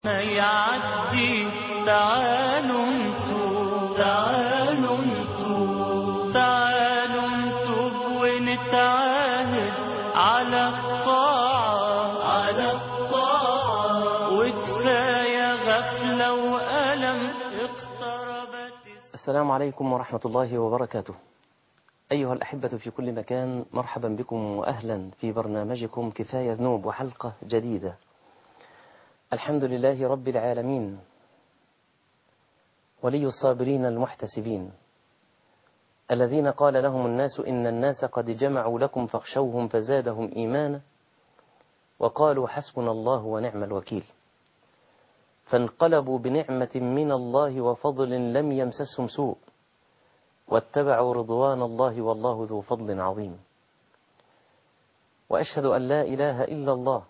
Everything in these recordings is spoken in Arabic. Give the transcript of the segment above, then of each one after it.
ما يعدي تعالوا انتوا تعالوا انتوا ونتعاهد على الطاعة وكفاية غفلة وألم اقتربت. السلام عليكم ورحمة الله وبركاته. أيها الأحبة في كل مكان، مرحبا بكم وأهلا في برنامجكم كفاية ذنوب وحلقة جديدة. الحمد لله رب العالمين، ولي الصابرين المحتسبين، الذين قال لهم الناس إن الناس قد جمعوا لكم فاخشوهم فزادهم إيمانا وقالوا حسبنا الله ونعم الوكيل، فانقلبوا بنعمة من الله وفضل لم يمسسهم سوء واتبعوا رضوان الله والله ذو فضل عظيم. وأشهد أن لا إله إلا الله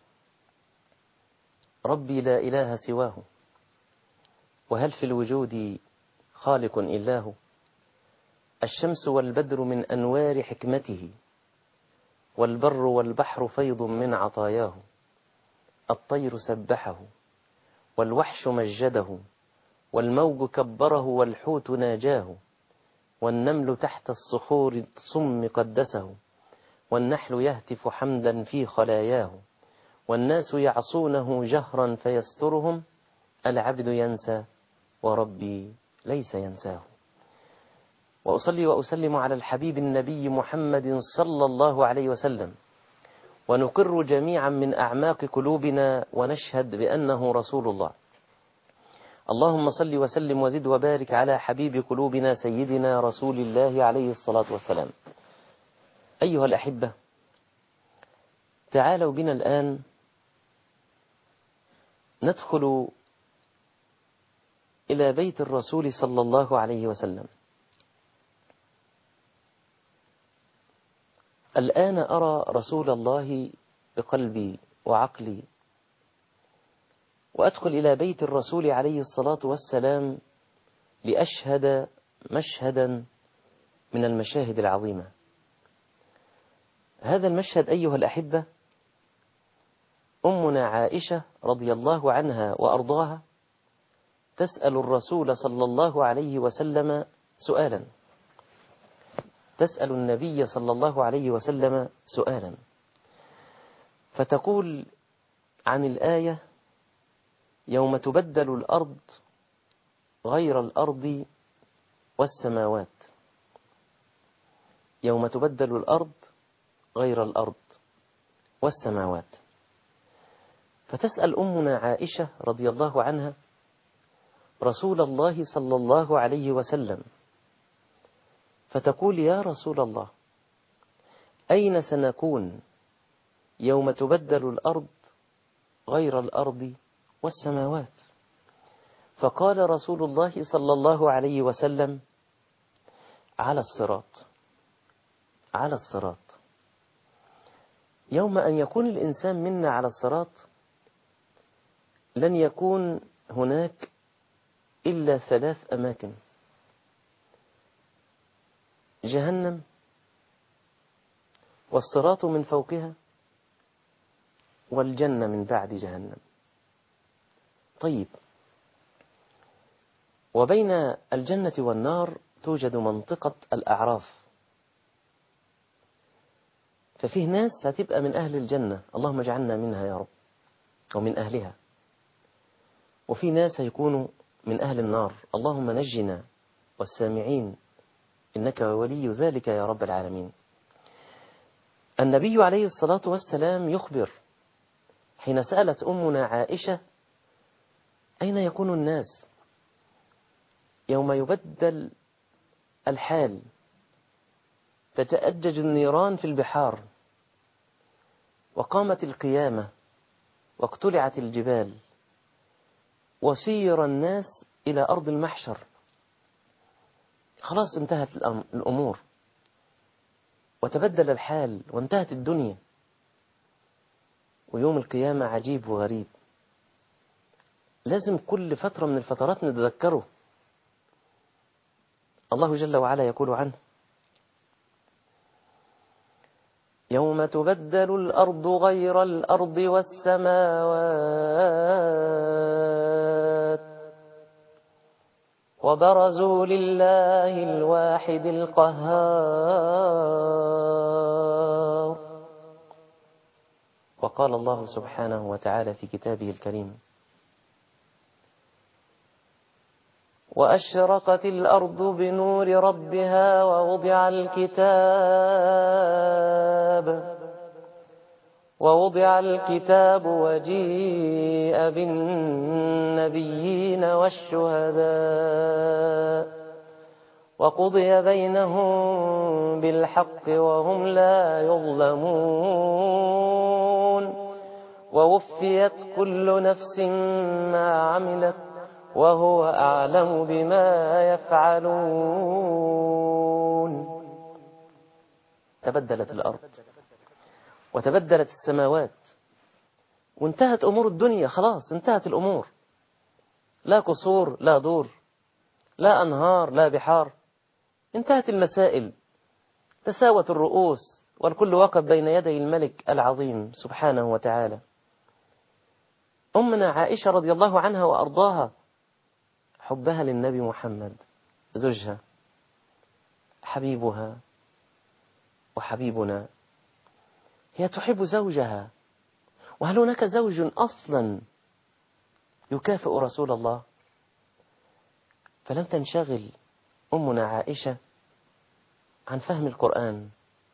ربي لا إله سواه، وهل في الوجود خالق إلا هو؟ الشمس والبدر من أنوار حكمته، والبر والبحر فيض من عطاياه، الطير سبحه والوحش مجده، والموج كبره والحوت ناجاه، والنمل تحت الصخور الصم قدسه، والنحل يهتف حمدا في خلاياه، والناس يعصونه جهرا فيسترهم، العبد ينسى وربي ليس ينساه. وأصلي وأسلم على الحبيب النبي محمد صلى الله عليه وسلم، ونقر جميعا من أعماق قلوبنا ونشهد بأنه رسول الله. اللهم صل وسلم وزد وبارك على حبيب قلوبنا سيدنا رسول الله عليه الصلاة والسلام. أيها الأحبة، تعالوا بنا الآن ندخل إلى بيت الرسول صلى الله عليه وسلم. الآن أرى رسول الله بقلبي وعقلي، وأدخل إلى بيت الرسول عليه الصلاة والسلام لأشهد مشهدا من المشاهد العظيمة. هذا المشهد أيها الأحبة، أمنا عائشة رضي الله عنها وأرضاها تسأل الرسول صلى الله عليه وسلم سؤالا، تسأل النبي صلى الله عليه وسلم سؤالا، فتقول عن الآية: يوم تبدل الأرض غير الأرض والسماوات. يوم تبدل الأرض غير الأرض والسماوات. فتسأل أمنا عائشة رضي الله عنها رسول الله صلى الله عليه وسلم، فتقول: يا رسول الله، أين سنكون يوم تبدل الأرض غير الأرض والسماوات؟ فقال رسول الله صلى الله عليه وسلم: على الصراط. على الصراط. يوم أن يكون الإنسان منا على الصراط لن يكون هناك إلا 3 أماكن: جهنم، والصراط من فوقها، والجنة من بعد جهنم. طيب، وبين الجنة والنار توجد منطقة الأعراف، ففيه ناس هتبقى من أهل الجنة، اللهم اجعلنا منها يا رب ومن أهلها، وفي ناس هيكونوا من أهل النار، اللهم نجنا والسامعين إنك ولي ذلك يا رب العالمين. النبي عليه الصلاة والسلام يخبر حين سألت أمنا عائشة: أين يكون الناس يوم يبدل الحال، تتأجج النيران في البحار، وقامت القيامة، واقتلعت الجبال، وسير الناس إلى أرض المحشر، خلاص انتهت الأمور وتبدل الحال وانتهت الدنيا، ويوم القيامة عجيب وغريب، لازم كل فترة من الفترات نتذكره. الله جل وعلا يقول عنه: يوم تبدل الأرض غير الأرض والسماوات وبرزوا لله الواحد القهار. وقال الله سبحانه وتعالى في كتابه الكريم: وأشرقت الأرض بنور ربها ووضع الكتاب وجيء بالنبيين والشهداء وقضي بينهم بالحق وهم لا يظلمون ووفيت كل نفس ما عملت وهو أعلم بما يفعلون. تبدلت الأرض وتبدلت السماوات وانتهت أمور الدنيا، خلاص انتهت الأمور، لا قصور لا دور لا أنهار لا بحار، انتهت المسائل، تساوت الرؤوس والكل وقف بين يدي الملك العظيم سبحانه وتعالى. أمنا عائشة رضي الله عنها وأرضاها، حبها للنبي محمد زوجها حبيبها وحبيبنا، هي تحب زوجها. وهل هناك زوج أصلا يكافئ رسول الله؟ فلم تنشغل أمنا عائشة عن فهم القرآن،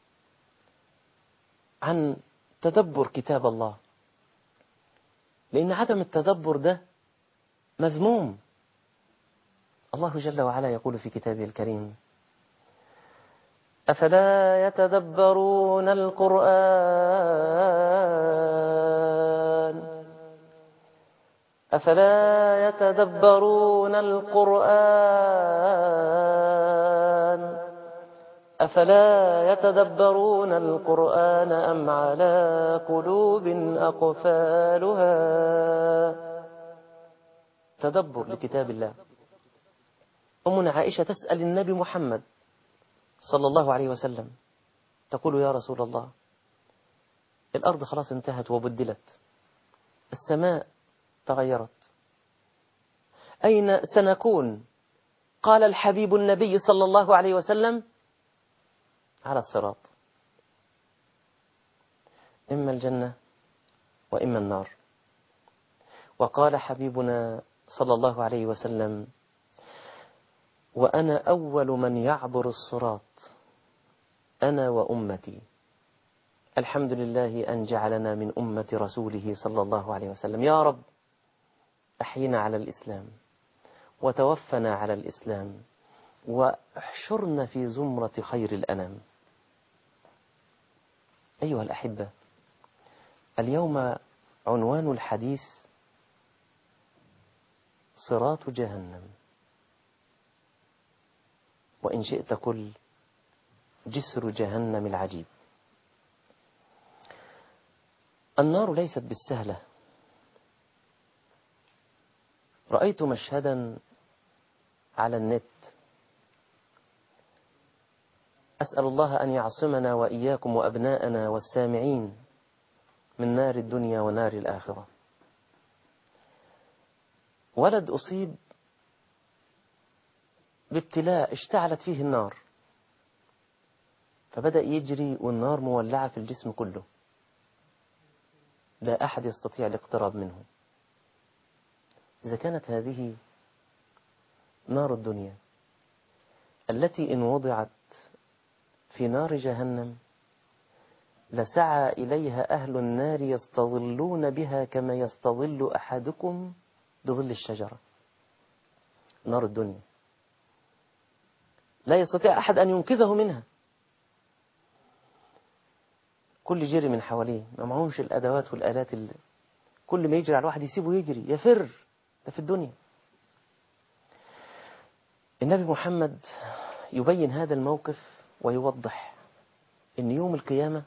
عن تدبر كتاب الله، لأن عدم التدبر ده مذموم. الله جل وعلا يقول في كتابه الكريم: أفلا يتدبرون القرآن أفلا يتدبرون القرآن أم على قلوب أقفالها. تدبر لكتاب الله. أمنا عائشة تسأل النبي محمد صلى الله عليه وسلم، تقول: يا رسول الله، الأرض خلاص انتهت وبدلت، السماء تغيرت، أين سنكون؟ قال الحبيب النبي صلى الله عليه وسلم: على الصراط، إما الجنة وإما النار. وقال حبيبنا صلى الله عليه وسلم: وأنا أول من يعبر الصراط، أنا وأمتي. الحمد لله أن جعلنا من أمة رسوله صلى الله عليه وسلم. يا رب أحينا على الإسلام وتوفنا على الإسلام واحشرنا في زمرة خير الأنام. أيها الأحبة، اليوم عنوان الحديث صراط جهنم، وإن شئت قل جسر جهنم العجيب. النار ليست بالسهلة. رأيت مشهدا على النت، أسأل الله أن يعصمنا وإياكم وأبناءنا والسامعين من نار الدنيا ونار الآخرة. ولد أصيب بابتلاء اشتعلت فيه النار، فبدأ يجري والنار مولعة في الجسم كله، لا أحد يستطيع الاقتراب منه. إذا كانت هذه نار الدنيا التي إن وضعت في نار جهنم لسعى إليها أهل النار يستظلون بها كما يستظل أحدكم بظل الشجرة. نار الدنيا لا يستطيع أحد أن ينقذه منها، كل جري من حواليه، ما معهمش الأدوات والآلات كل ما يجري على الواحد يسيبه يجري يفر. ده في الدنيا. النبي محمد يبين هذا الموقف ويوضح إن يوم القيامة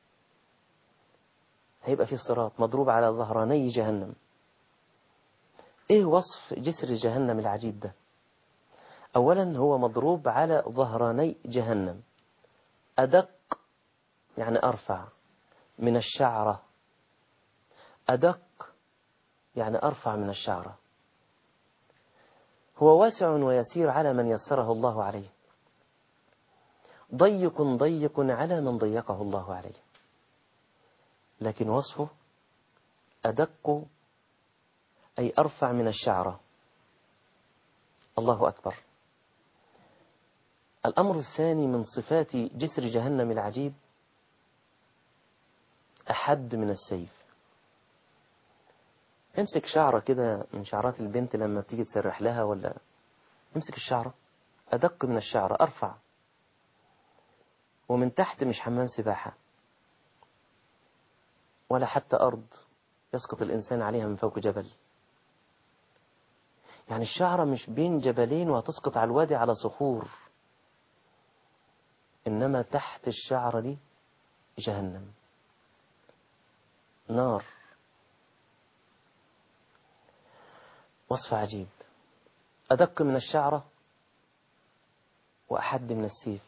هيبقى فيه صراط مضروب على ظهراني جهنم. إيه وصف جسر جهنم العجيب ده؟ أولا هو مضروب على ظهراني جهنم، أدق يعني أرفع من الشعرة، أدق يعني أرفع من الشعرة. هو واسع ويسير على من يسره الله عليه، ضيق ضيق على من ضيقه الله عليه، لكن وصفه أدق أي أرفع من الشعرة. الله أكبر. الأمر الثاني من صفات جسر جهنم العجيب أحد من السيف. امسك شعرة كده من شعرات البنت لما بتيجي تسرح لها، ولا امسك الشعرة أدق من الشعرة، أرفع، ومن تحت مش حمام سباحة ولا حتى أرض يسقط الإنسان عليها من فوق جبل. يعني الشعرة مش بين جبلين وهتسقط على الوادي على صخور، إنما تحت الشعرة دي جهنم، نار. وصف عجيب، أدق من الشعرة وأحد من السيف.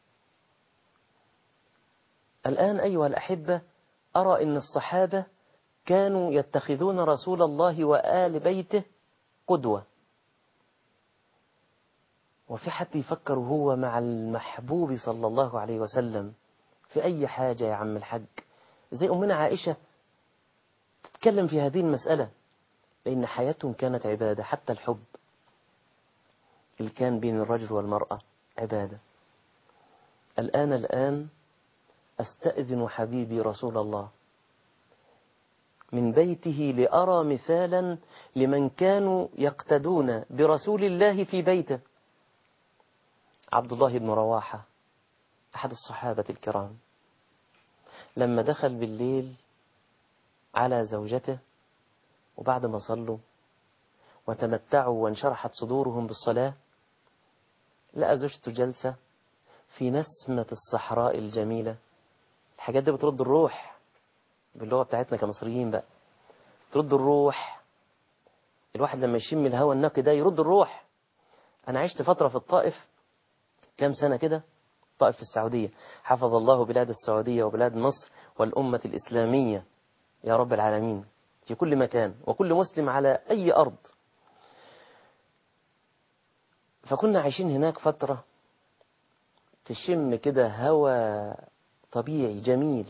الآن أيها الأحبة أرى أن الصحابة كانوا يتخذون رسول الله وآل بيته قدوة، وفي حد يفكر هو مع المحبوب صلى الله عليه وسلم في أي حاجة يا عم الحج. زي أمنا عائشة تتكلم في هذه المسألة، لأن حياتهم كانت عبادة، حتى الحب اللي كان بين الرجل والمرأة عبادة. الآن أستأذن حبيبي رسول الله من بيته لأرى مثالا لمن كانوا يقتدون برسول الله في بيته. عبد الله بن رواحة أحد الصحابة الكرام لما دخل بالليل على زوجته، وبعد ما صلوا وتمتعوا وانشرحت صدورهم بالصلاة، لقى زوجته جلسة في نسمة الصحراء الجميلة. الحاجات دي بترد الروح باللغة بتاعتنا كمصريين بقى، ترد الروح. الواحد لما يشم الهواء النقي ده يرد الروح. أنا عشت فترة في الطائف كام سنة كده، طائف في السعودية، حفظ الله بلاد السعودية وبلاد مصر والأمة الإسلامية يا رب العالمين في كل مكان، وكل مسلم على أي أرض. فكنا عايشين هناك فترة، تشم كده هواء طبيعي جميل،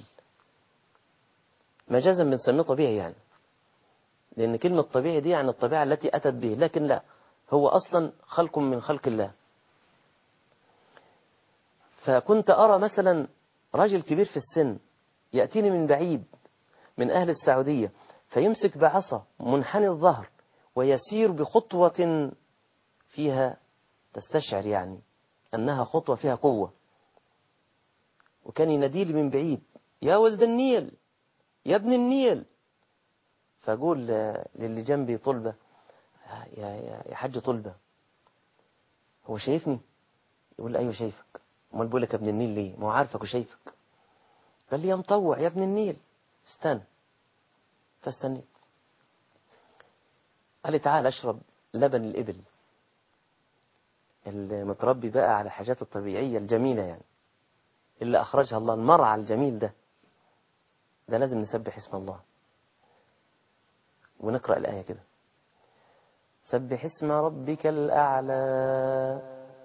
مجازا بنسميه طبيعي يعني، لأن كلمة طبيعي دي يعني الطبيعة التي أتت به، لكن لا، هو أصلا خلق من خلق الله. فكنت أرى مثلا رجل كبير في السن يأتيني من بعيد من أهل السعودية، فيمسك بعصا منحني الظهر ويسير بخطوة فيها تستشعر يعني أنها خطوة فيها قوة، وكان يناديلي من بعيد: يا ولد النيل، يا ابن النيل. فأقول للي جنبي طلبة: يا حاج طلبة، هو شايفني؟ يقول لي: أيوه شايفك. امال بقول لك يا ابن النيل ليه؟ ما هو عارفك وشايفك. قال لي: يا مطوع يا ابن النيل، استنى. فاستنيت. قال لي: تعال اشرب لبن الإبل المتربي بقى على الحاجات الطبيعية الجميلة يعني، اللي أخرجها الله، المرعى الجميل ده لازم نسبح اسم الله ونقرأ الآية كده: سبح اسم ربك الأعلى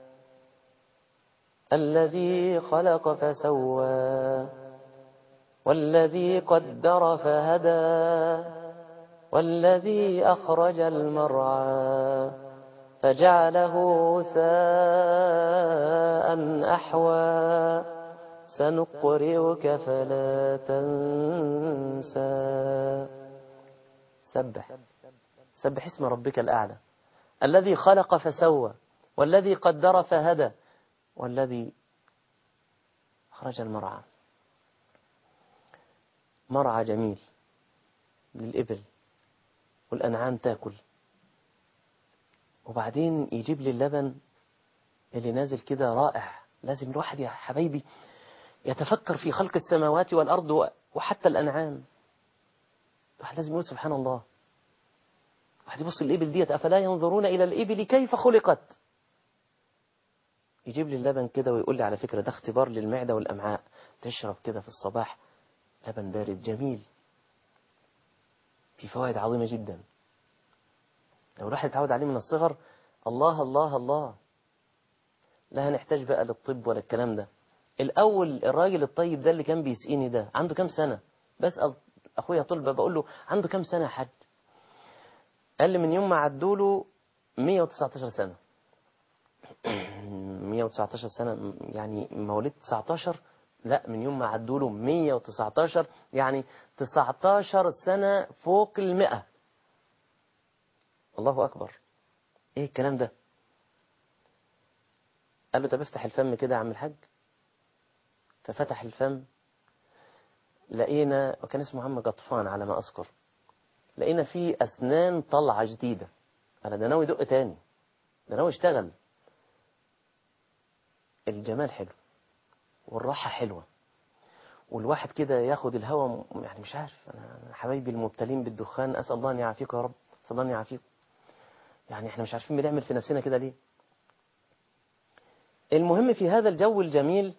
الذي خلق فسوى والذي قدر فهدى والذي أخرج المرعى فجعله غثاء أحوى سنقرئك فلا تنسى. سبح اسم ربك الأعلى الذي خلق فسوى والذي قدر فهدى والذي أخرج المرعى. مرعى جميل للإبل والأنعام تاكل، وبعدين يجيب لي اللبن اللي نازل كده رائع. لازم الواحد يا حبايبي يتفكر في خلق السماوات والأرض وحتى الأنعام. الواحد لازم يقول سبحان الله. واحد يبص الإبل ديت: أفلا ينظرون إلى الإبل كيف خلقت. يجيب لي اللبن كده ويقول لي: على فكرة ده اختبار للمعدة والأمعاء، تشرب كده في الصباح لبن بارد جميل في فوائد عظيمة جدا. لو الواحد اتعود عليه من الصغر الله الله الله. لا هنحتاج بقى للطب ولا الكلام ده. الأول الراجل الطيب ده اللي كان بيسقيني ده عنده كام سنة؟ بسأل أخويا طلبة بقول له عنده كام سنة يا حاج؟ قال لي من يوم ما عدوا له 119 سنة. 119 سنة يعني مواليد 19؟ لا، من يوم ما عدوا له 119 يعني 19 سنة فوق 100. الله أكبر. إيه الكلام ده؟ قال له طب افتح الفم كده يا عم الحاج. ففتح الفم، لقينا، وكان اسمه عم قطفان على ما أذكر، لقينا فيه أسنان طلعة جديدة. أنا ده ناوي يدق تاني، ده ناوي يشتغل. الجمال حلو والراحة حلوة، والواحد كده ياخد الهواء، يعني مش عارف. أنا حبايبي المبتلين بالدخان أسأل الله أن يعافيكم يا رب، أسأل الله أن يعافيكم. يعني احنا مش عارفين بنعمل في نفسنا كده ليه. المهم في هذا الجو الجميل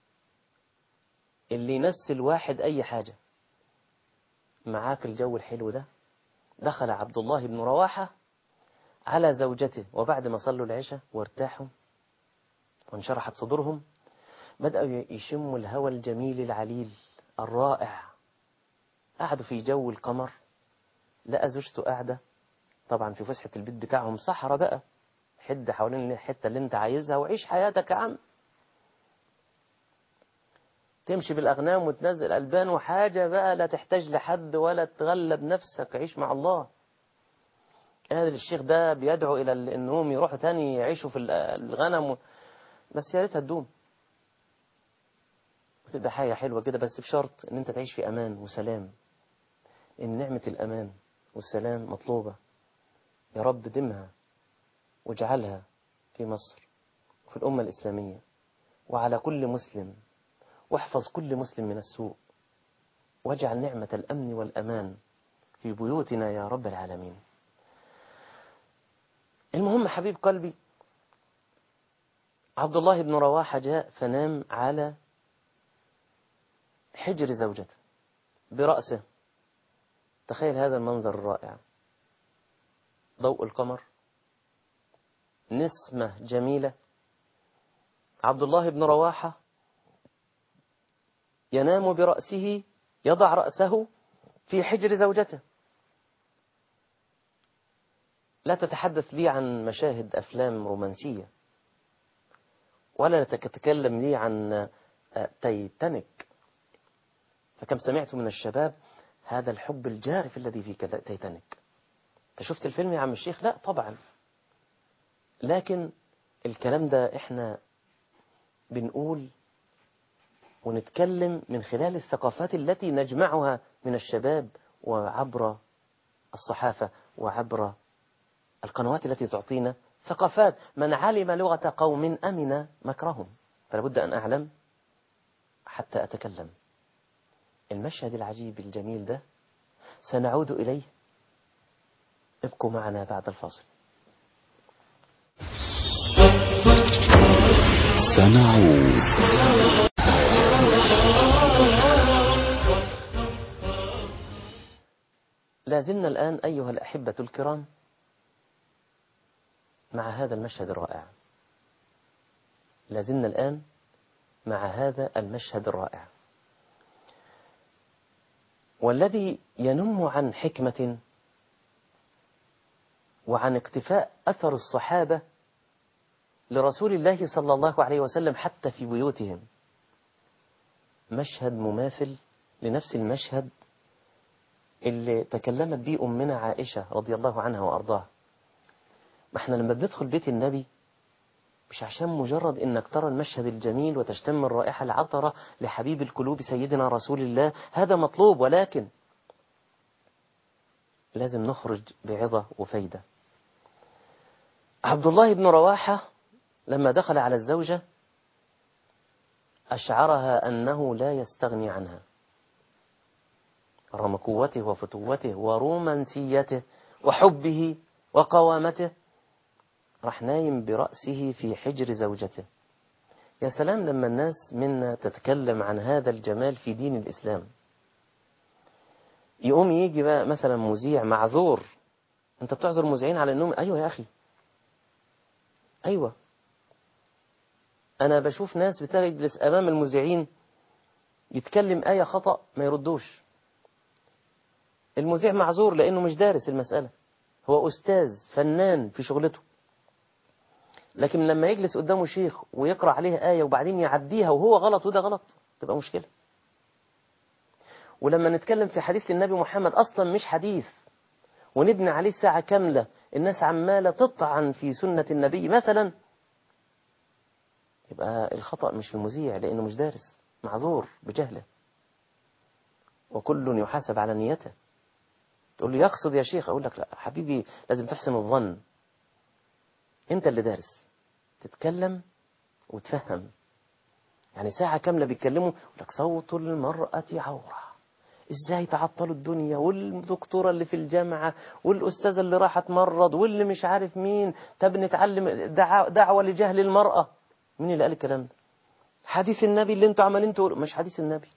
اللي ينسي الواحد أي حاجة، معاك الجو الحلو ده، دخل عبد الله بن رواحة على زوجته، وبعد ما صلوا العشاء وارتاحوا وانشرحت صدورهم، بدأوا يشموا الهوى الجميل العليل الرائع. قعدوا في جو القمر، لقى زوجته قاعدة طبعا في فسحة البيت بتاعهم، صحراء بقى، حد حوالين الحتة اللي انت عايزها وعيش حياتك يا عم. تمشي بالأغنام وتنزل ألبان وحاجة بقى، لا تحتاج لحد ولا تغلب نفسك، عيش مع الله. هذا الشيخ ده بيدعو إلى أنهم يروحوا تاني يعيشوا في الغنم بس يا ريتها تدوم، وتبقى حاجة حلوة كده، بس بشرط أن أنت تعيش في أمان وسلام. إن نعمة الأمان والسلام مطلوبة. يا رب دمها واجعلها في مصر وفي الأمة الإسلامية وعلى كل مسلم، واحفظ كل مسلم من السوء، واجعل نعمة الأمن والأمان في بيوتنا يا رب العالمين. المهم حبيب قلبي، عبد الله بن رواحة جاء فنام على حجر زوجته برأسه. تخيل هذا المنظر الرائع، ضوء القمر، نسمة جميلة، عبد الله بن رواحة ينام برأسه، يضع رأسه في حجر زوجته. لا تتحدث لي عن مشاهد أفلام رومانسية، ولا تتكلم لي عن تايتانيك. فكم سمعت من الشباب هذا الحب الجارف الذي في تايتانيك. انت شفت الفيلم يا عم الشيخ؟ لا طبعا. لكن الكلام ده احنا بنقول ونتكلم من خلال الثقافات التي نجمعها من الشباب، وعبر الصحافة، وعبر القنوات التي تعطينا ثقافات. من علم لغة قوم أمن مكرهم. فلا بد أن أعلم حتى أتكلم. المشهد العجيب الجميل ده سنعود إليه، ابقوا معنا بعد الفاصل. سنعود. لازلنا الآن أيها الأحبة الكرام مع هذا المشهد الرائع. لازلنا الآن مع هذا المشهد الرائع، والذي ينم عن حكمة وعن اقتفاء أثر الصحابة لرسول الله صلى الله عليه وسلم حتى في بيوتهم. مشهد مماثل لنفس المشهد اللي تكلمت به أمنا عائشة رضي الله عنها وأرضاها. ما احنا لما بندخل بيت النبي مش عشان مجرد انك ترى المشهد الجميل وتشتم الرائحة العطرة لحبيب القلوب سيدنا رسول الله، هذا مطلوب، ولكن لازم نخرج بعظة وفايدة. عبد الله بن رواحة لما دخل على الزوجة أشعرها أنه لا يستغني عنها، رغم قوته وفتوته ورومانسيته وحبه وقوامته، راح نايم برأسه في حجر زوجته. يا سلام لما الناس منا تتكلم عن هذا الجمال في دين الإسلام. يقوم يجي بقى مثلا مذيع معذور، انت بتعذر مذيعين على انهم، ايوه يا اخي أيوة، أنا بشوف ناس بتجلس أمام المذيعين يتكلم آية خطأ ما يردوش. المذيع معذور لأنه مش دارس المسألة، هو أستاذ فنان في شغلته، لكن لما يجلس قدامه شيخ ويقرأ عليه آية وبعدين يعديها وهو غلط وده غلط تبقى مشكلة. ولما نتكلم في حديث النبي محمد أصلا مش حديث ونبني عليه ساعة كاملة الناس عمالة تطعن في سنة النبي مثلا، يبقى الخطأ مش في المذيع لأنه مش دارس، معذور بجهله، وكل يحاسب على نيته. تقول لي يقصد يا شيخ، أقول لك لا حبيبي، لازم تحسن الظن، أنت اللي دارس تتكلم وتفهم. يعني ساعة كاملة بيتكلموا لك صوت المرأة عورة، ازاي تعطلوا الدنيا، والدكتورة اللي في الجامعة والأستاذة اللي راحت مرض واللي مش عارف مين، طب نتعلم دعوة لجهل المرأة. مين اللي قال الكلام ده؟ حديث النبي اللي انتوا عمالين تقولوا مش حديث النبي.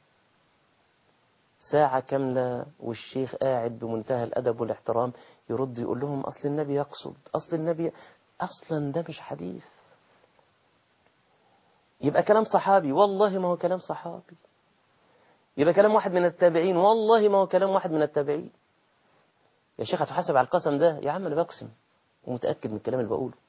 ساعة كاملة والشيخ قاعد بمنتهى الأدب والاحترام يرد يقول لهم أصل النبي يقصد، أصل النبي، أصلا ده مش حديث. يبقى كلام صحابي، والله ما هو كلام صحابي. يبقى كلام واحد من التابعين، والله ما هو كلام واحد من التابعين. يا شيخ هتحاسب على القسم ده؟ يا عم أنا بقسم ومتأكد من الكلام اللي بقوله.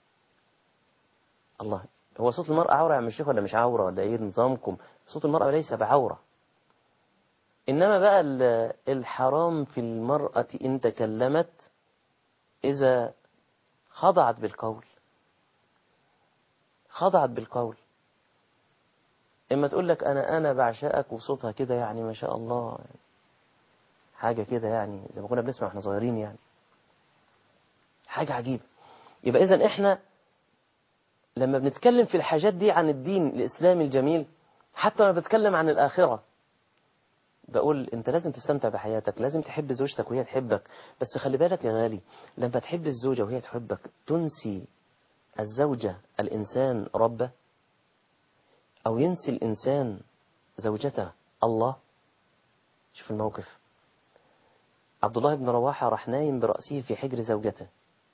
الله، هو صوت المرأة عورة يا عم الشيخ ولا مش عورة ولا ايه نظامكم؟ صوت المرأة ليس بعورة. إنما بقى الحرام في المرأة إن تكلمت إذا خضعت بالقول، خضعت بالقول. إما تقول لك أنا بعشقك وصوتها كده يعني ما شاء الله، حاجة كده يعني زي ما كنا بنسمع احنا صغيرين، يعني حاجة عجيبة. يبقى إذن إحنا لما بنتكلم في الحاجات دي عن الدين الإسلامي الجميل، حتى لما بتكلم عن الآخرة بقول أنت لازم تستمتع بحياتك، لازم تحب زوجتك وهي تحبك، بس خلي بالك يا غالي، لما تحب الزوجة وهي تحبك تنسي الزوجة الإنسان ربه، أو ينسي الإنسان زوجته الله. شوف الموقف، عبد الله بن رواحة راح نايم برأسه في حجر زوجته،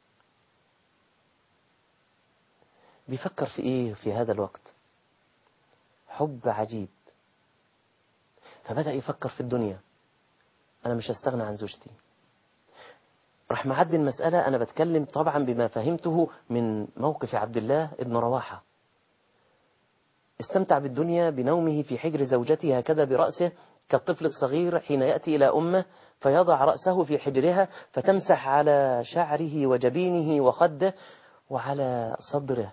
بيفكر في إيه في هذا الوقت؟ حب عجيب. فبدأ يفكر في الدنيا، أنا مش هستغنى عن زوجتي. راح معدي المسألة، أنا بتكلم طبعا بما فهمته من موقف عبد الله بن رواحة. استمتع بالدنيا بنومه في حجر زوجته هكذا برأسه كالطفل الصغير حين يأتي إلى أمه فيضع رأسه في حجرها فتمسح على شعره وجبينه وخده وعلى صدره.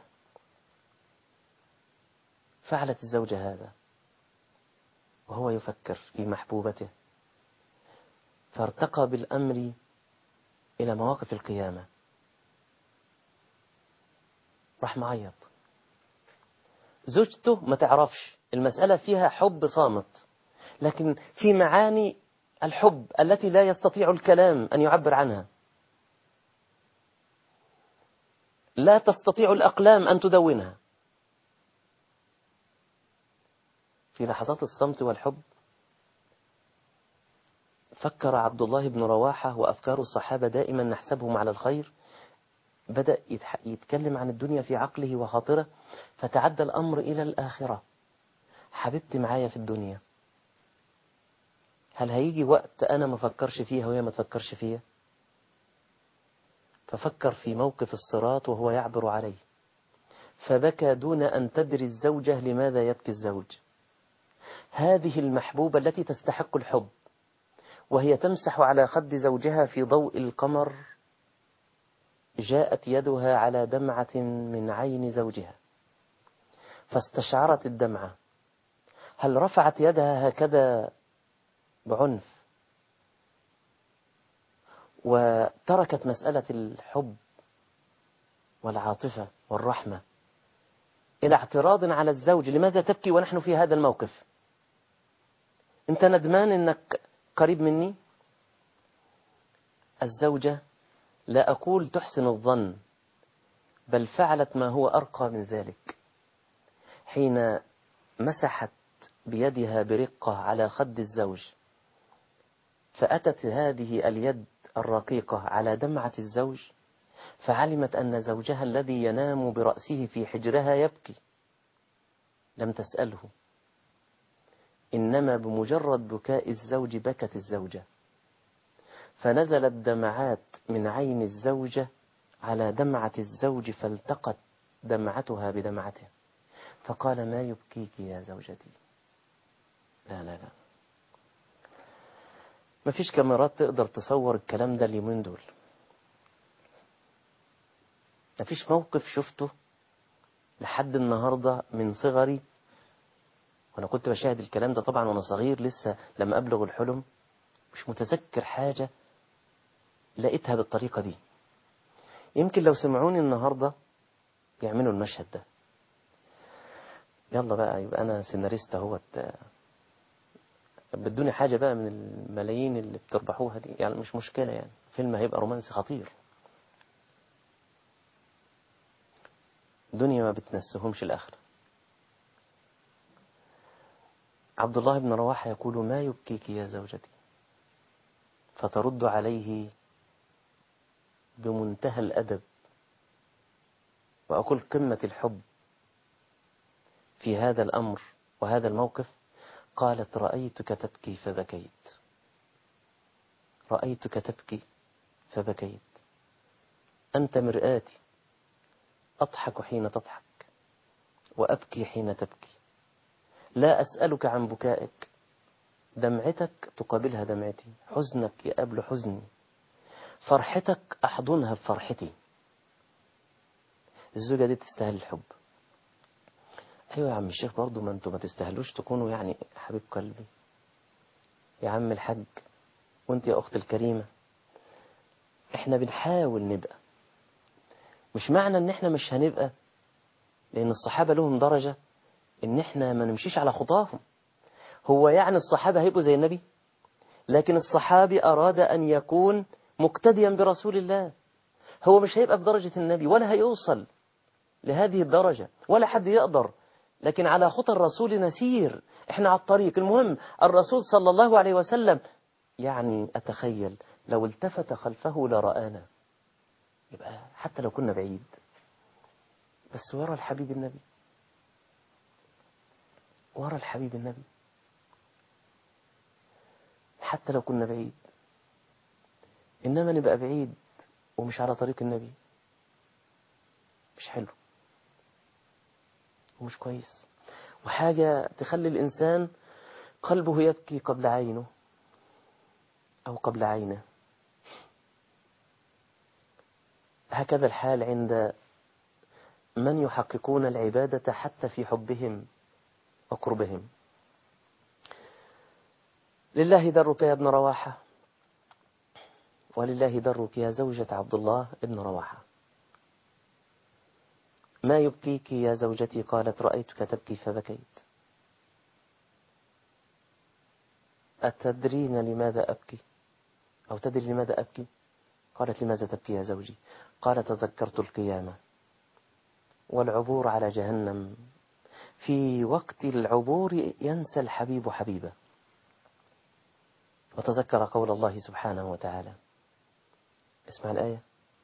فعلت الزوجة هذا وهو يفكر في محبوبته، فارتقى بالأمر إلى مواقف القيامة. راح معيط، زوجته ما تعرفش، المسألة فيها حب صامت، لكن في معاني الحب التي لا يستطيع الكلام أن يعبر عنها، لا تستطيع الأقلام أن تدونها. في لحظات الصمت والحب فكر عبد الله بن رواحة، وأفكار الصحابة دائما نحسبهم على الخير، بدأ يتكلم عن الدنيا في عقله وخاطره، فتعدى الأمر إلى الآخرة. حبيبتي معايا في الدنيا، هل هيجي وقت أنا ما فكرش فيها وهي ما تفكرش فيها؟ ففكر في موقف الصراط وهو يعبر عليه، فبكى دون أن تدري الزوجة لماذا يبكي الزوج. هذه المحبوبة التي تستحق الحب وهي تمسح على خد زوجها في ضوء القمر، جاءت يدها على دمعة من عين زوجها فاستشعرت الدمعة. هل رفعت يدها هكذا بعنف وتركت مسألة الحب والعاطفة والرحمة إلى اعتراض على الزوج؟ لماذا تبكي ونحن في هذا الموقف؟ أنت ندمان أنك قريب مني؟ الزوجة لا أقول تحسن الظن، بل فعلت ما هو أرقى من ذلك، حين مسحت بيدها برقة على خد الزوج، فأتت هذه اليد الرقيقة على دمعة الزوج فعلمت أن زوجها الذي ينام برأسه في حجرها يبكي، لم تسأله، إنما بمجرد بكاء الزوج بكت الزوجة، فنزلت دمعات من عين الزوجة على دمعة الزوج، فالتقت دمعتها بدمعته، فقال: ما يبكيك يا زوجتي؟ لا لا لا، ما فيش كاميرات تقدر تصور الكلام ده اليومين دول. ما فيش موقف شفته لحد النهاردة من صغري، وأنا كنت بشاهد الكلام ده طبعا وأنا صغير لسه لم أبلغ الحلم، مش متذكر حاجة لقيتها بالطريقة دي. يمكن لو سمعوني النهاردة يعملوا المشهد ده. يلا بقى، يبقى أنا سيناريست اهوت، بدوني حاجة بقى من الملايين اللي بتربحوها دي، يعني مش مشكلة، يعني فيلم هيبقى رومانسي خطير. دنيا ما بتنسهمش الآخرة. عبد الله بن رواحة يقول: ما يبكيك يا زوجتي؟ فترد عليه بمنتهى الأدب، وأقول قمة الحب في هذا الأمر وهذا الموقف، قالت: رأيتك تبكي فبكيت، رأيتك تبكي فبكيت، أنت مرآتي، أضحك حين تضحك وأبكي حين تبكي، لا أسألك عن بكائك، دمعتك تقابلها دمعتي، حزنك يقابل حزني، فرحتك أحضنها بفرحتي. الزوجة دي تستاهل الحب. أيوة يا عم الشيخ، برضو ما أنتوا ما تستاهلوش تكونوا يعني حبيب قلبي يا عم الحاج، وانت يا أخت الكريمة. احنا بنحاول نبقى، مش معنى ان احنا مش هنبقى، لأن الصحابة لهم درجة ان احنا ما نمشيش على خطاهم. هو يعني الصحابة هيبقوا زي النبي؟ لكن الصحابي أراد أن يكون مقتديا برسول الله. هو مش هيبقى بدرجة النبي ولا هيوصل لهذه الدرجة ولا حد يقدر، لكن على خطى الرسول نسير، احنا على الطريق. المهم الرسول صلى الله عليه وسلم، يعني أتخيل لو التفت خلفه لرآنا، يبقى حتى لو كنا بعيد بس ورا الحبيب النبي، ورا الحبيب النبي، حتى لو كنا بعيد. إنما نبقى بعيد ومش على طريق النبي، مش حلو ومش كويس، وحاجة تخلي الإنسان قلبه يبكي قبل عينه أو قبل عينه. هكذا الحال عند من يحققون العبادة حتى في حبهم وقربهم. لله درك يا ابن رواحة، ولله درك يا زوجة عبد الله ابن رواحة. ما يبكيك يا زوجتي؟ قالت: رأيتك تبكي فبكيت. أتدرين لماذا أبكي؟ أو تدري لماذا أبكي؟ قالت: لماذا تبكي يا زوجي؟ قال: تذكرت القيامة والعبور على جهنم. في وقت العبور ينسى الحبيب حبيبه، وتذكر قول الله سبحانه وتعالى. اسمع الآية: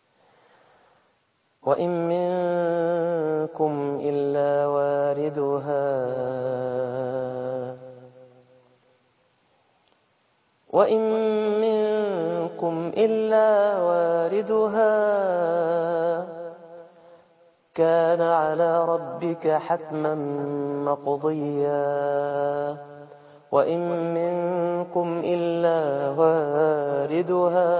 وإن منكم إلا واردها، وإن منكم إلا واردها، كان على ربك حتما مقضيا. وإن منكم إلا واردها،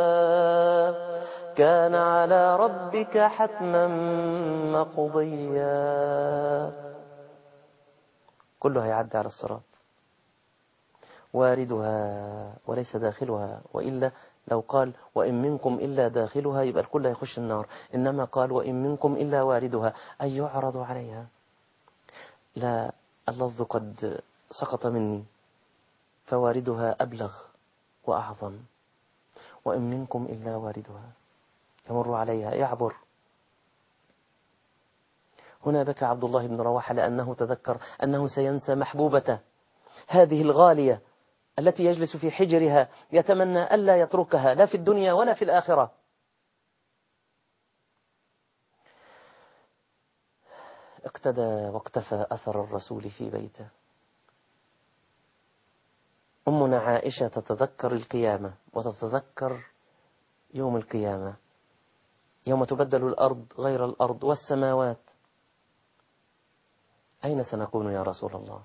كان على ربك حتما مقضيا. كله هيعدي على الصراط، واردها وليس داخلها، وإلا لو قال وإن منكم إلا داخلها يبقى الكل هيخش النار، إنما قال وإن منكم إلا واردها، أي يعرض عليها. لا، اللفظ قد سقط مني، فواردها أبلغ وأعظم. وإن منكم إلا واردها، يمر عليها، يعبر. هنا بكى عبد الله بن رواحة لأنه تذكر أنه سينسى محبوبته هذه الغالية التي يجلس في حجرها يتمنى ألا يتركها لا في الدنيا ولا في الآخرة. اقتدى واقتفى أثر الرسول في بيته. أمنا عائشة تتذكر القيامة وتتذكر يوم القيامة، يوم تبدل الأرض غير الأرض والسماوات. أين سنكون يا رسول الله؟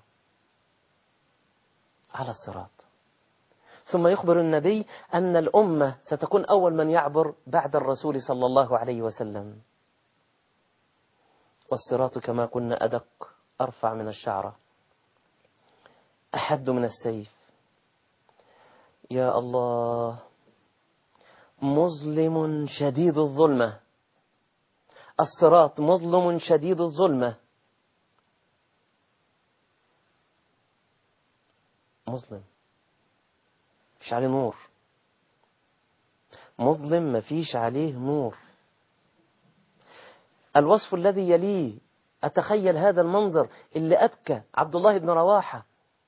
على الصراط. ثم يخبر النبي أن الأمة ستكون أول من يعبر بعد الرسول صلى الله عليه وسلم. والصراط كما قلنا أدق، أرفع من الشعرة، أحد من السيف. يا الله، مظلم شديد الظلمة. الصراط مظلم شديد الظلمة. مظلم مفيش عليه نور، مظلم مفيش عليه نور. الوصف الذي يليه، أتخيل هذا المنظر اللي أبكى عبد الله بن رواحة.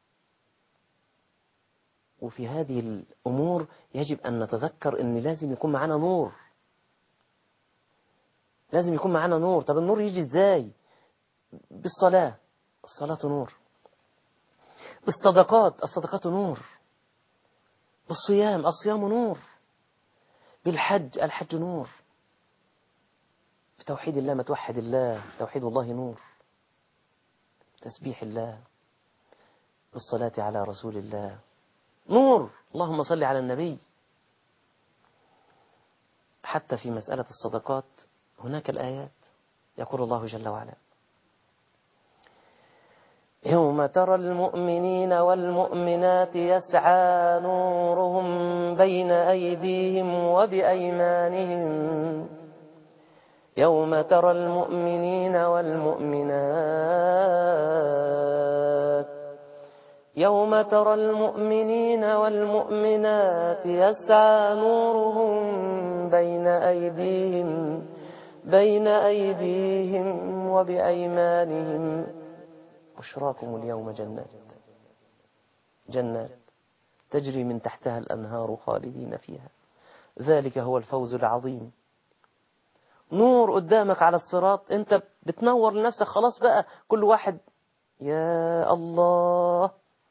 وفي هذه الأمور يجب أن نتذكر أن لازم يكون معنا نور، لازم يكون معنا نور. طب النور يجي إزاي؟ بالصلاة، الصلاة نور. بالصدقات، الصدقات نور. بالصيام، الصيام نور. بالحج، الحج نور. بتوحيد الله، ما توحد الله، توحيد الله نور. تسبيح الله، بالصلاة على رسول الله نور. اللهم صل على النبي. حتى في مسألة الصدقات هناك الآيات، يقول الله جل وعلا: يوم ترى المؤمنين والمؤمنات يسعى نورهم بين أيديهم وبأيمانهم. يوم ترى المؤمنين والمؤمنات يسعى نورهم بين أيديهم وبأيمانهم. بشراكم اليوم جنات تجري من تحتها الأنهار خالدين فيها، ذلك هو الفوز العظيم. نور قدامك على الصراط، انت بتنور لنفسك. خلاص بقى كل واحد يا الله.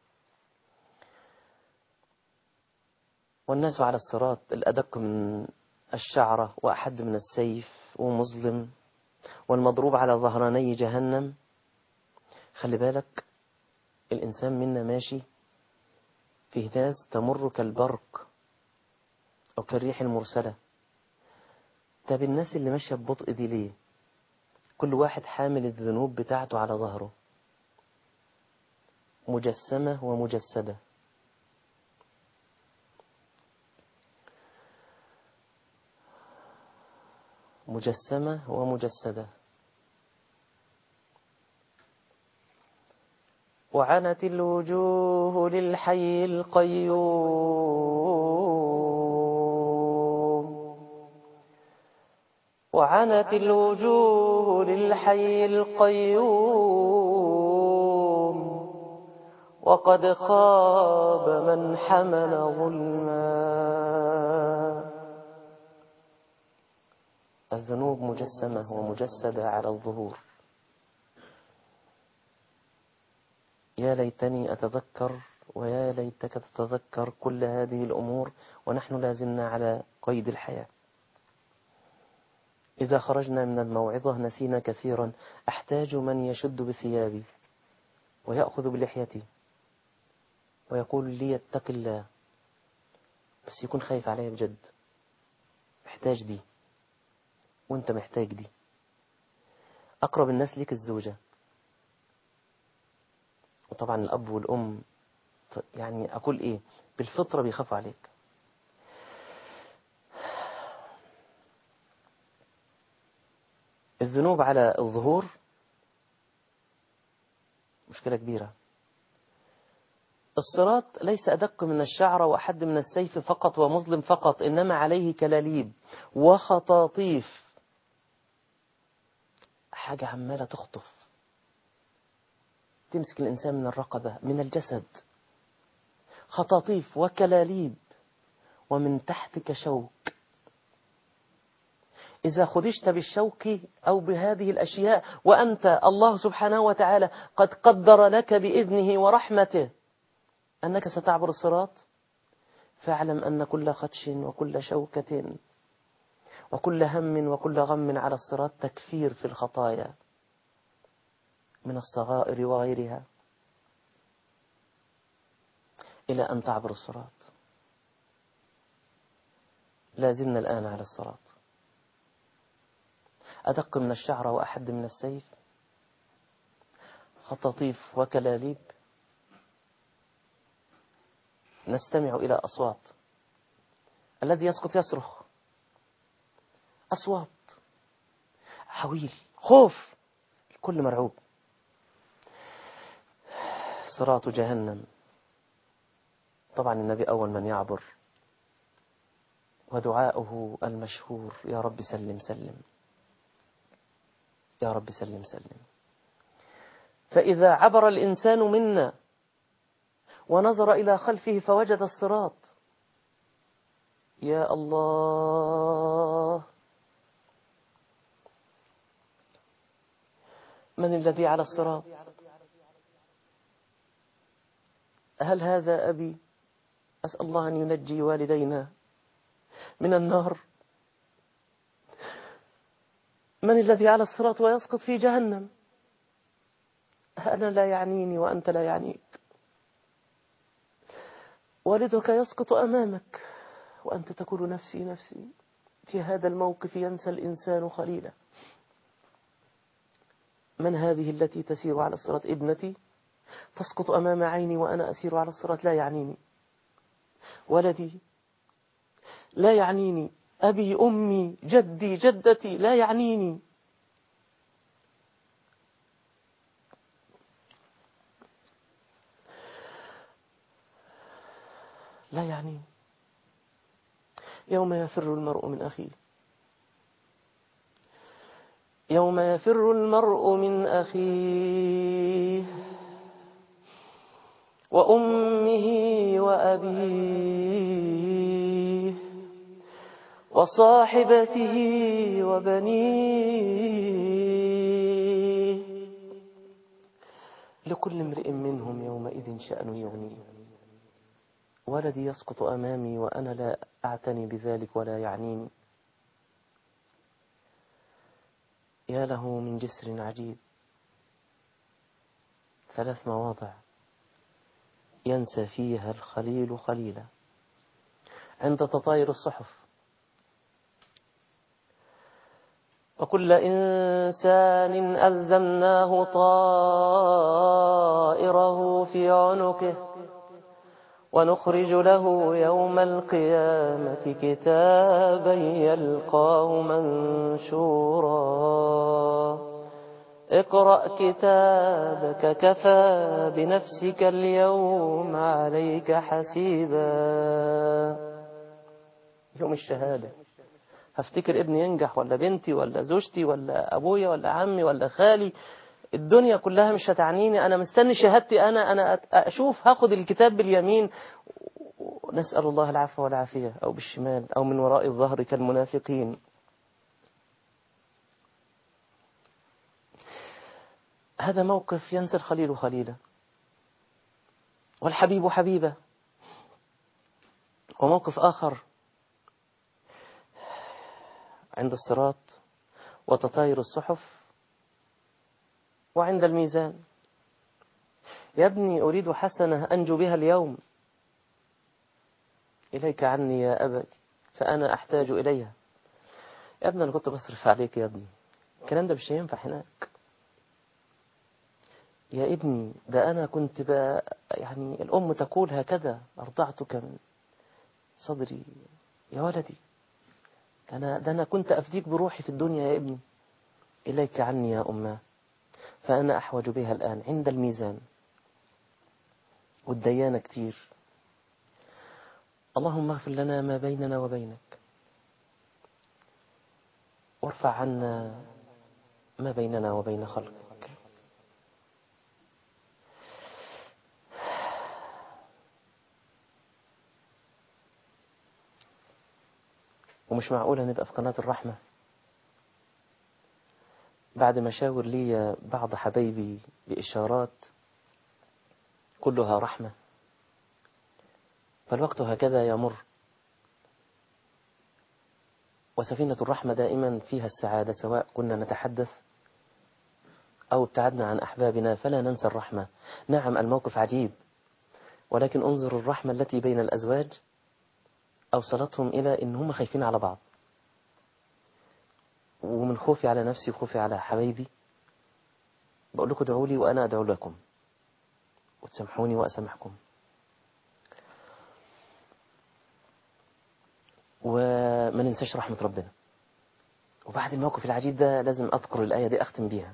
والناس على الصراط الأدق من الشعرة وأحد من السيف، ومظلم، والمضروب على ظهراني جهنم. خلي بالك، الإنسان منا ماشي فيه ناس تمر كالبرق أو كالريح المرسلة. طب الناس اللي ماشية ببطء دي ليه؟ كل واحد حامل الذنوب بتاعته على ظهره، مجسمة ومجسدة. مجسمة ومجسدة. وعنت الوجوه للحي القيوم، وعنت الوجوه للحي القيوم، وقد خاب من حمل ظلما. الذنوب مجسمة ومجسدة على الظهور. يا ليتني أتذكر ويا ليتك تتذكر كل هذه الأمور ونحن لازلنا على قيد الحياة. إذا خرجنا من الموعظة نسينا كثيرا. أحتاج من يشد بثيابي ويأخذ بلحيتي ويقول لي اتق الله، بس يكون خايف علي بجد. محتاج دي، وانت محتاج دي. أقرب الناس ليك الزوجة، وطبعا الأب والأم يعني أقول إيه، بالفطرة بيخافوا عليك. الذنوب على الظهور مشكلة كبيرة. الصراط ليس أدق من الشعرة وأحد من السيف فقط ومظلم فقط، إنما عليه كلاليب وخطاطيف، حاجة عمالة تخطف، تمسك الإنسان من الرقبة، من الجسد. خطاطيف وكلاليب، ومن تحتك شوك. إذا خدشت بالشوك أو بهذه الأشياء وأنت الله سبحانه وتعالى قد قدر لك بإذنه ورحمته أنك ستعبر الصراط، فاعلم أن كل خدش وكل شوكة وكل هم وكل غم على الصراط تكفير في الخطايا من الصغائر وغيرها إلى أن تعبر الصراط. لازلنا الآن على الصراط، أدق من الشعر وأحد من السيف، خطاطيف وكلاليب، نستمع إلى أصوات، الذي يسقط يصرخ، أصوات، حويل، خوف، الكل مرعوب. صراط جهنم، طبعا النبي أول من يعبر، ودعاؤه المشهور: يا رب سلم سلم، يا رب سلم سلم. فإذا عبر الإنسان منا ونظر إلى خلفه فوجد الصراط، يا الله، من الذي على الصراط؟ هل هذا أبي؟ أسأل الله أن ينجي والدينا من النار. من الذي على الصراط ويسقط في جهنم؟ أنا لا يعنيني وأنت لا يعنيك. والدك يسقط أمامك وأنت تقول نفسي نفسي. في هذا الموقف ينسى الإنسان خليله. من هذه التي تسير على الصراط؟ ابنتي تسقط أمام عيني وأنا أسير على الصراط، لا يعنيني. ولدي لا يعنيني. أبي أمي جدي جدتي لا يعنيني. لا يعنيني. يوم يفر المرء من أخيه، يوم يفر المرء من أخيه وأمه وأبيه وصاحبته وبنيه لكل امرئ منهم يومئذ شأن يغنيه. ولدي يسقط أمامي وأنا لا أعتني بذلك ولا يعنيني. يا له من جسر عجيب، 3 مواضع ينسى فيها الخليل خليلا: عند تطاير الصحف، وكل إنسان ألزمناه طائره في عنقه ونخرج له يوم القيامة كتابا يلقاه منشورا اقرأ كتابك كفى بنفسك اليوم عليك حسيبا. يوم الشهادة هفتكر ابني ينجح ولا بنتي ولا زوجتي ولا أبويا ولا عمي ولا خالي، الدنيا كلها مش هتعنيني. أنا مستني شهادتي، أنا أشوف هاخد الكتاب باليمين، نسأل الله العفو والعافية، أو بالشمال أو من وراء الظهر كالمنافقين. هذا موقف ينسى الخليل خليلا والحبيب حبيبه. وموقف آخر عند الصراط وتطاير الصحف وعند الميزان. يا ابني أريد حسنة أنجو بها اليوم، إليك عني يا أبي فأنا أحتاج إليها. يا ابني أنا كنت بصرف عليك يا ابني، الكلام ده مش هينفع هناك. يا ابني ده أنا كنت يعني الأم تقول هكذا: أرضعتك من صدري يا ولدي، ده أنا كنت أفديك بروحي في الدنيا يا ابني. إليك عني يا أماه فأنا أحوج بها الآن عند الميزان والديانة كتير. اللهم اغفر لنا ما بيننا وبينك وارفع عنا ما بيننا وبين خلقك. ومش معقولة نبقى في قناة الرحمة بعد ما شاور لي بعض حبايبي بإشارات كلها رحمة، فالوقت هكذا يمر، وسفينة الرحمة دائما فيها السعادة، سواء كنا نتحدث أو ابتعدنا عن أحبابنا فلا ننسى الرحمة. نعم الموقف عجيب، ولكن انظر الرحمة التي بين الأزواج أوصلتهم إلى إن هم خايفين على بعض، ومن خوفي على نفسي وخوفي على حبايبي بقول لكم ادعوا لي وأنا أدعو لكم، وتسامحوني وأسامحكم. وما ننساش رحمة ربنا. وبعد الموقف العجيب ده لازم أذكر الآية دي أختم بيها.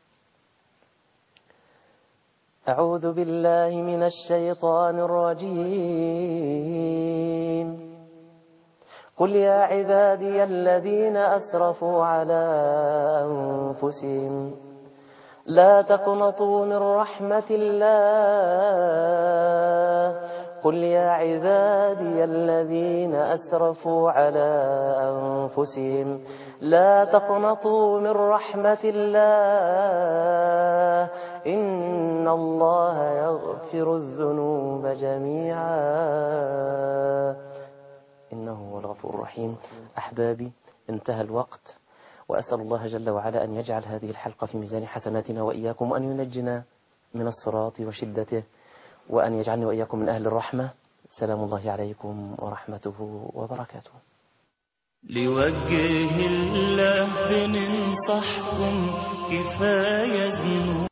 أعوذ بالله من الشيطان الرجيم. قل يا عبادي الذين أسرفوا على أنفسهم لا تقنطوا من رحمة الله. قل يا عبادي الذين أسرفوا على أنفسهم لا تقنطوا من رحمة الله إن الله يغفر الذنوب جميعا إنه هو الغفور الرحيم. أحبابي، انتهى الوقت، وأسأل الله جل وعلا أن يجعل هذه الحلقة في ميزان حسناتنا وإياكم، وأن ينجنا من الصراط وشدته، وأن يجعلني وإياكم من أهل الرحمة. سلام الله عليكم ورحمته وبركاته. لوجه الله بننصحكم كفاية ذنوب.